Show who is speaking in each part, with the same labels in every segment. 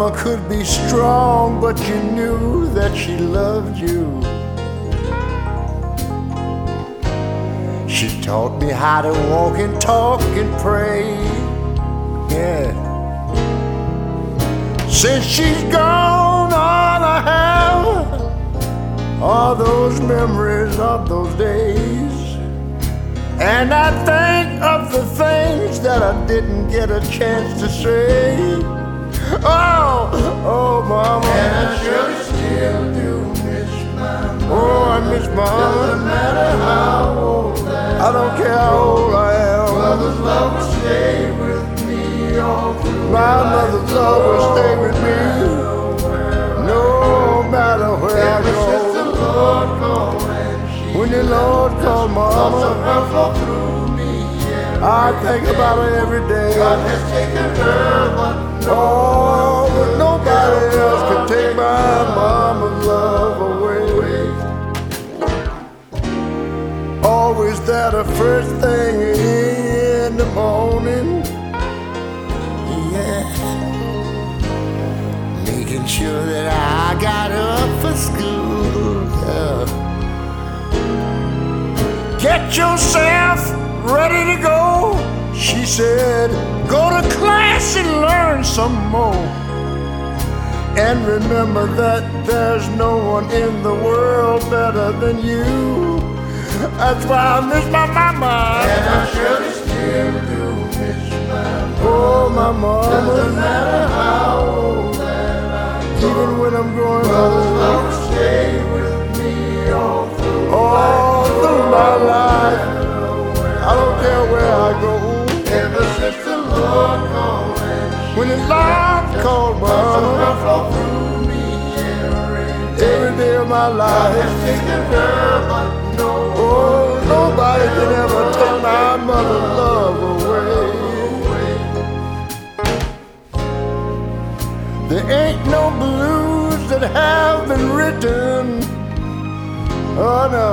Speaker 1: mama could be strong, but you knew that she loved you. She taught me how to walk and talk and pray. Yeah. Since she's gone, all I have are those memories of those days. And I think of the things that I didn't get a chance to say. Oh, oh, mama.
Speaker 2: And I surely still do miss my mama.
Speaker 1: Oh, I miss mama.
Speaker 2: Doesn't matter how old
Speaker 1: I don't care how old I am.
Speaker 2: Mother's love will stay with me all through
Speaker 1: My
Speaker 2: life.
Speaker 1: mother's love will stay with me no matter where I
Speaker 2: Ever since the
Speaker 1: go.
Speaker 2: Lord called and she
Speaker 1: When the Lord called
Speaker 2: thoughts of
Speaker 1: mama,
Speaker 2: her flow through me
Speaker 1: I think about her every day.
Speaker 2: God has taken her, but
Speaker 1: Oh, but nobody else can take my mama's love away. Always there the first thing in the morning. Yeah. Making sure that I got up for school. Yeah. Get yourself ready to go, she said. Go to class and learn some more. And remember that there's no one in the world better than you. That's why I miss my mama.
Speaker 2: and I surely still do miss my mama.
Speaker 1: Oh, my
Speaker 2: Doesn't
Speaker 1: mama.
Speaker 2: matter how old that I am.
Speaker 1: Even when I'm growing
Speaker 2: Mother's
Speaker 1: old,
Speaker 2: love will stay with me all through
Speaker 1: all through my life. I don't care where I go.
Speaker 2: Ever since the Lord called and
Speaker 1: When the Lord called mama,
Speaker 2: her flow through me
Speaker 1: every day of my life.
Speaker 2: has taken her, but no
Speaker 1: Oh, nobody can ever take my mother's love away. There ain't no blues that have been written. Oh no.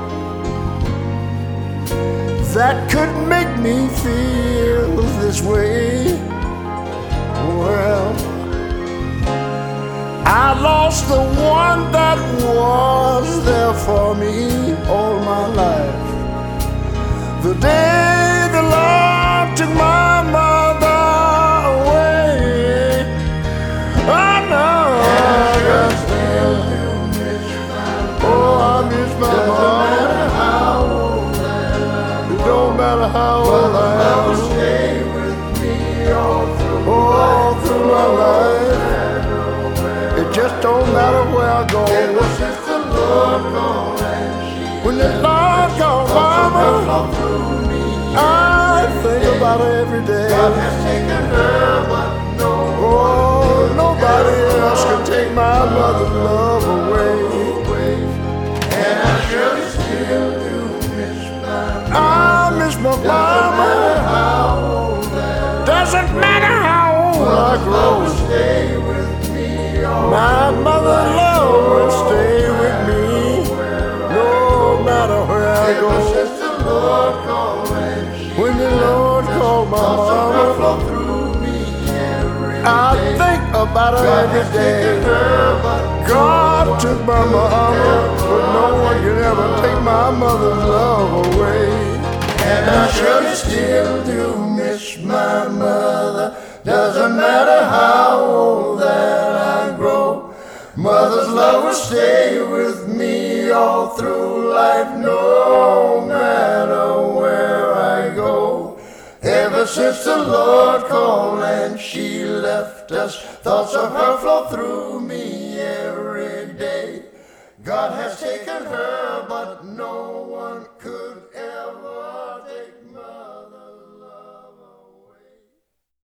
Speaker 1: That could make me feel this way. Well, I lost the one that was there for me all my life. The day the Lord took my mother away. Oh no, I still do miss my mama. Oh, I miss my mama. It don't matter how old I am.
Speaker 2: stay with me all through
Speaker 1: All through my life. It just don't matter where I go.
Speaker 2: Ever since the Lord called and
Speaker 1: When the Lord called mama,
Speaker 2: flow through me
Speaker 1: I think about her every day.
Speaker 2: God has taken her, but no
Speaker 1: Oh, nobody else can take my mother's love away.
Speaker 2: and I surely still do miss my mama.
Speaker 1: I miss my mama.
Speaker 2: How old that
Speaker 1: Doesn't matter how old I grow.
Speaker 2: stay with me all
Speaker 1: My mother's love will stay with me no matter where I
Speaker 2: Ever
Speaker 1: go.
Speaker 2: since the Lord called and
Speaker 1: When the Lord called my mama,
Speaker 2: flow through me every
Speaker 1: I think about her every day.
Speaker 2: her, but
Speaker 1: God took my mama, but no one can ever take my mother's love away.
Speaker 2: and I surely still do miss my mother. Doesn't matter how old that I grow. Mother's love will stay with me all through life, no matter where I go. Ever since the Lord called and she left us, thoughts of her flow through me every day. God has taken her, but no one could.